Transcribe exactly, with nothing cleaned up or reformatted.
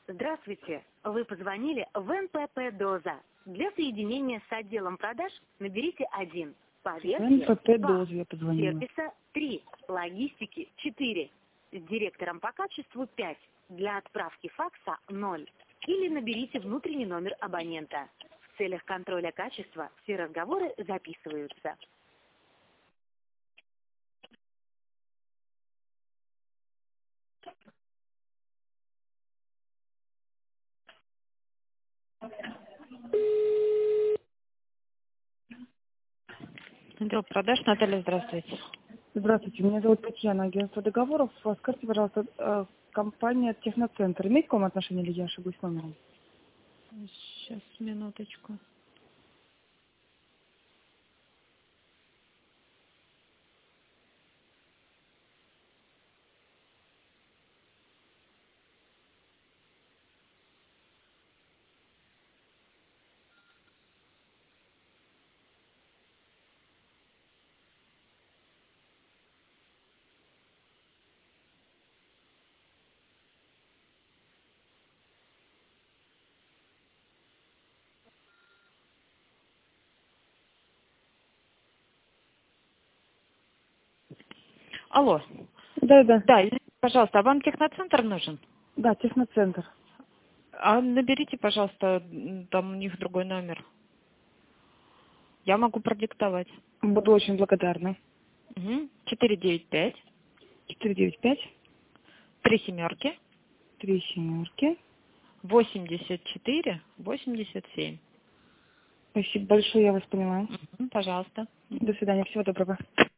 Здравствуйте. Вы позвонили в эн пэ пэ «Доза». Для соединения с отделом продаж наберите один. По версии эн пэ пэ два. «Доза» я позвонила. Сервиса три. Логистики четыре. С директором по качеству пять. Для отправки факса ноль. Или наберите внутренний номер абонента. В целях контроля качества все разговоры записываются. Отдел продаж, Наталья, здравствуйте. Здравствуйте, меня зовут Татьяна, агентство договоров. Скажите, пожалуйста, э, компания «Техноцентр» имеет к вам отношение или я ошибусь номером? Сейчас, минуточку. Алло. Да, да. Да, извините, пожалуйста, а вам техноцентр нужен? Да, «Техноцентр». А наберите, пожалуйста, м, там у них другой номер. Я могу продиктовать. Буду очень благодарна. Угу. четыре девять пять, четыре девять пять, три семерки, три семерки. восемьдесят четыре, восемьдесят семь. Спасибо большое, я вас поняла. Угу, пожалуйста. До свидания, всего доброго.